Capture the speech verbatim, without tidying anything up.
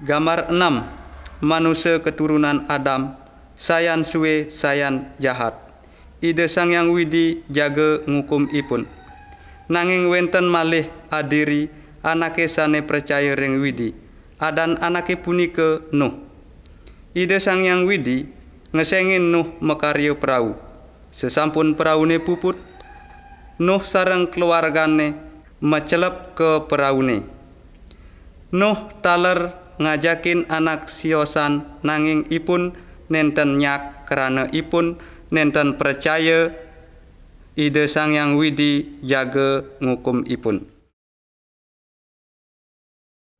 Gambar enam. Manusia keturunan Adam, sayan suwe sayan jahat. Ide Sang Hyang Widi jaga ngukum ipun. Nanging wenten malih adiri anake sane percaya ring Widi. Adan anake punika Nuh. Ide Sang Hyang Widi ngesengin Nuh makarya perahu. Sesampun peraune puput, Nuh sareng keluargane mecelep ke peraune. Nuh taler ngajakin anak siosan nanging ipun nenten nyak kerana ipun nenten percaya Ide Sang Hyang Widi jaga ngukum ipun.